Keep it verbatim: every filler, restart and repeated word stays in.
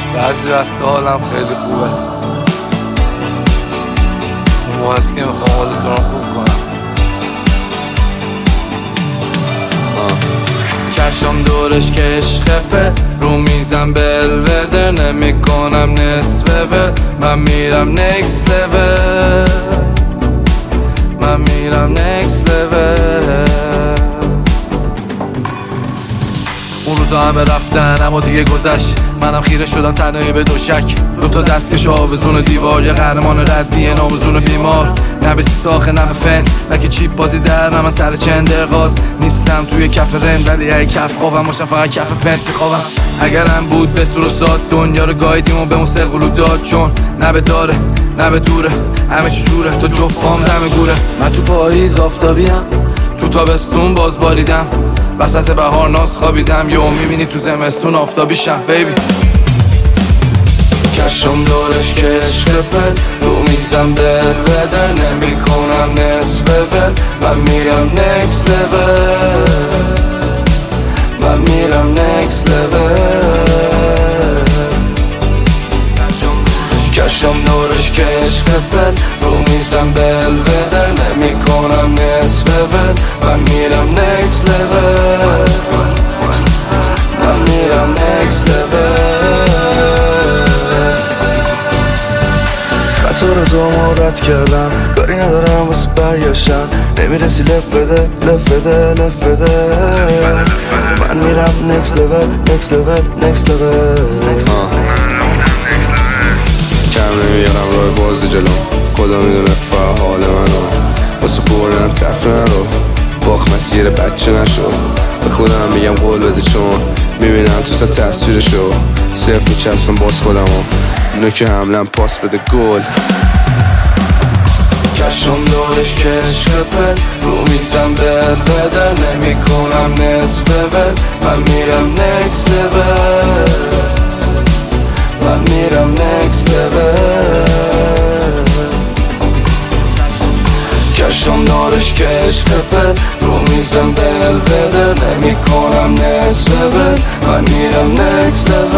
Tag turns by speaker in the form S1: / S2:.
S1: بعضی وقت حالم خیلی خوبه، اون موقع هست که میخوام حالتون رو خوب کنم. کشم دورش که عشقه، رو میزم بلوده، نمی کنم نصفه به من میرم next level، من میرم next level. اون روزا همه رفتن اما دیگه گذشت، منم خیره شدم تنهایی به دوشک. دوتا دستکش آویزون دیوار، یه قهرمان ردیه ناموزون بیمار. نه به سیساخه نه به فن، نه که چیپ بازی در من سر چندرغاز. نیستم توی کف رند ولی هی کف خوابم باشم، فقط کف پنت میخوابم. اگرم بود به سور و ساد دنیا رو گایدیم و به اون سقلو داد، چون نه به داره نه به دوره، همه چی جوره تا جفت پام دم گوره. من تو پاییز آفتابیم، تو تابستون باز باریدم، وسط بهار ناز خوابیدم، یهو میبینی تو زمستون آفتابیشم بیبی. کشم دورش که عشقه، رو میزم بلوده، نمی کنم نصفه بل من میرم next level، من میرم next level. کشم دورش که عشقه، رو میزم بلوده، نمی کنم نصفه بل من میرم next level، من میرم next level. خطا رو زمارت کردم، کاری ندارم واسه برگشتن، نمیرسی لف بده لف بده لف بده. من میرم next level next level next level.
S2: کم نمیارم راه بازی جلو، خدا میدونه فعال منو، واسه بردن تفره رو باخ مسیر بچه نشو. به خودم میگم قول بده چون میبینم تو سا تصویرشو، صرف میچسبم باز خودمو، نوک حملم پاس بده گل.
S1: کشم دورش که عشقه، رو میزم بلوده، نمی کنم نصفه بل من میرم next level، من میرم next level. کشم دورش که عشقه، رو میزم بلوده، نمی کنم نصفه بل من میرم next level.